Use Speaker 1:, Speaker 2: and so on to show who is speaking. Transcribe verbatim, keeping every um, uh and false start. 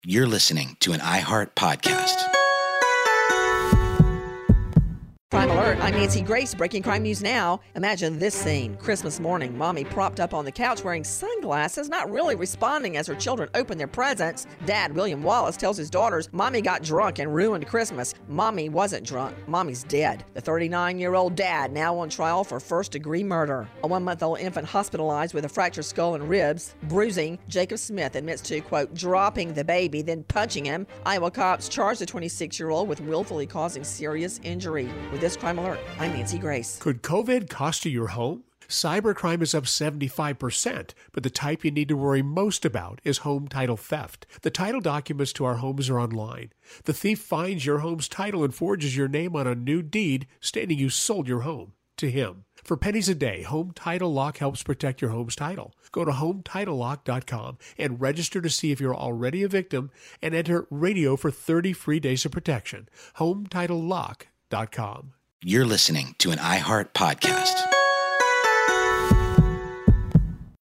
Speaker 1: You're listening to an iHeart podcast.
Speaker 2: Crime Alert, I'm Nancy Grace. Breaking crime news now. Imagine this scene. Christmas morning, Mommy propped up on the couch wearing sunglasses, not really responding as her children open their presents. Dad, William Wallace, tells his daughters, Mommy got drunk and ruined Christmas. Mommy wasn't drunk. Mommy's dead. The thirty-nine-year-old dad now on trial for first-degree murder. A one-month-old infant hospitalized with a fractured skull and ribs. Bruising. Jacob Smith admits to, quote, dropping the baby, then punching him. Iowa cops charge the twenty-six-year-old with willfully causing serious injury. With this Crime Alert, I'm Nancy Grace.
Speaker 3: Could COVID cost you your home? Cybercrime is up seventy-five percent, but the type you need to worry most about is home title theft. The title documents to our homes are online. The thief finds your home's title and forges your name on a new deed stating you sold your home to him. For pennies a day, Home Title Lock helps protect your home's title. Go to home title lock dot com and register to see if you're already a victim and enter radio for thirty free days of protection. home title lock dot com.
Speaker 1: You're listening to an iHeart podcast.